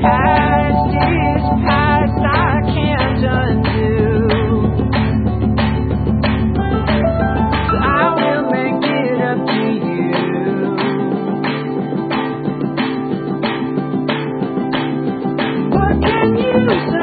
Past is past, I can't undo. So I will make it up to you. What can you say?